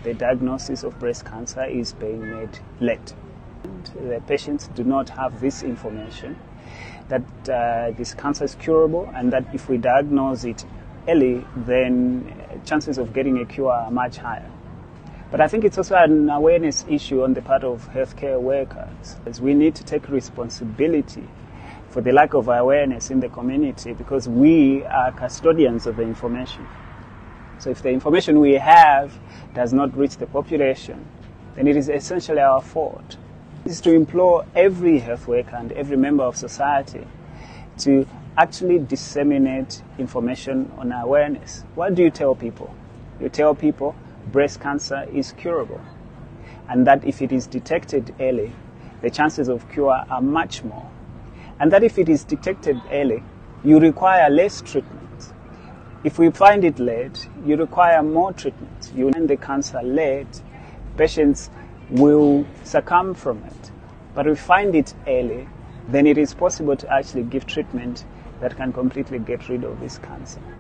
the diagnosis of breast cancer is being made late. And the patients do not have this information that this cancer is curable, and that if we diagnose it early, then chances of getting a cure are much higher. But I think it's also an awareness issue on the part of healthcare workers, as we need to take responsibility for the lack of awareness in the community, because we are custodians of the information. So if the information we have does not reach the population, then it is essentially our fault. This is to implore every health worker and every member of society to actually disseminate information on awareness. What do you tell people? You tell people breast cancer is curable, and that if it is detected early, the chances of cure are much more. And that if it is detected early, you require less treatment. If we find it late, you require more treatment. You find the cancer late, patients will succumb from it. But if we find it early, then it is possible to actually give treatment that can completely get rid of this cancer.